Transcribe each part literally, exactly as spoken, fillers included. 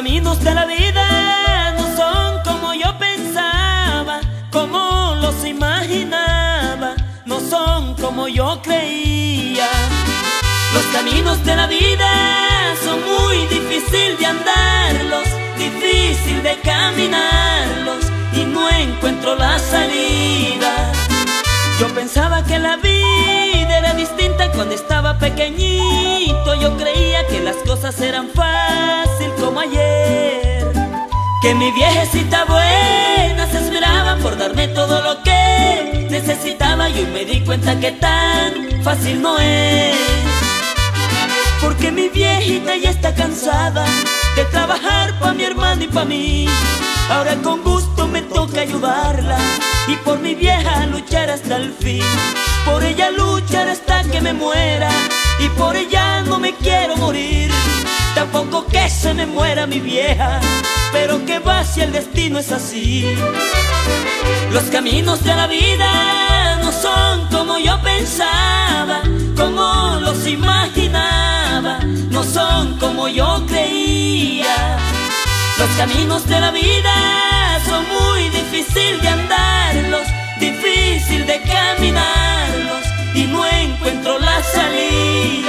caminos de la vida no son como yo pensaba, como los imaginaba, no son como yo creía. Los caminos de la vida son muy difícil de andarlos, difícil de caminarlos, y no encuentro la salida. Yo pensaba que la vida era distinta cuando estaba pequeñito. Yo creía que las cosas eran fácil como ayer, que mi viejecita buena se esmeraba por darme todo lo que necesitaba, y hoy me di cuenta que tan fácil no es. Porque mi viejita ya está cansada de trabajar pa' mi hermano y pa' mí. Ahora con gusto me toca ayudarla y por mi vieja luchar hasta el fin. Por ella luchar hasta que me muera, y por ella no me quiero morir. Tampoco que se me muera mi vieja, pero que va si el destino es así. Los caminos de la vida no son como yo pensaba, como los imaginaba, no son como yo creía. Los caminos de la vida son muy difícil de andarlos, difícil de caminarlos, y no encuentro la salida.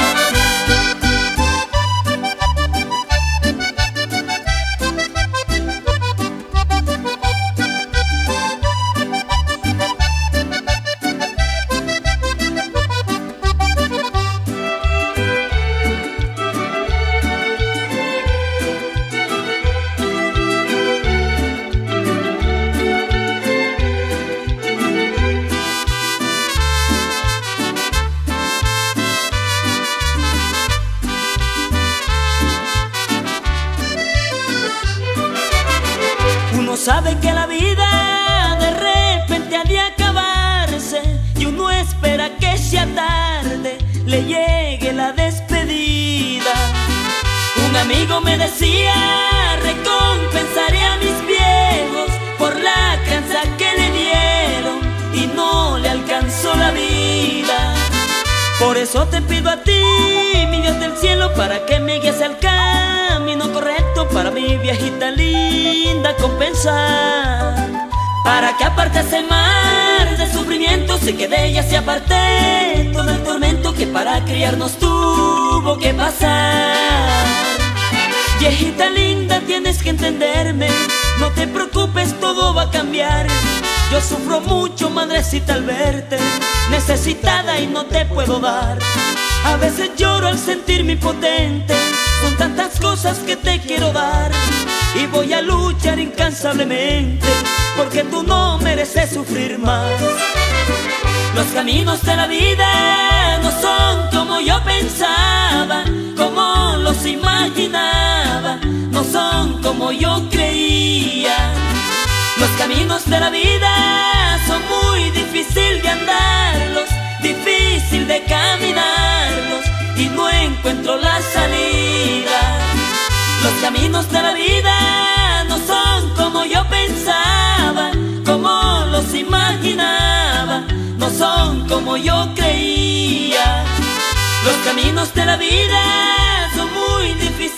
Uno sabe que la vida de repente ha de acabarse, y uno espera que sea tarde, le llegue la despedida. Un amigo me decía: recompensaré a mis viejos por la crianza que le dieron, y no le alcanzó la vida. Por eso te pido a ti, mi Dios del cielo, para que me guíes al camino correcto, para mi viejita linda compensar, para que aparte ese mar de sufrimientos y que de ella se aparte todo el tormento que para criarnos tuvo que pasar. Viejita linda, tienes que entenderme, no te preocupes, todo va a cambiar. Yo sufro mucho, madrecita, al verte necesitada y no te puedo dar. A veces lloro al sentirme impotente, son tantas cosas que te quiero dar, y voy a luchar incansablemente, porque tú no mereces sufrir más. Los caminos de la vida no son como yo pensaba, como los imaginaba, no son como yo creía. Los caminos de la vida son muy difícil de andarlos, difícil de caminarlos, y no encuentro la salida. Los caminos de la vida no son como yo pensaba, como los imaginaba, no son como yo creía. Los caminos de la vida son muy difíciles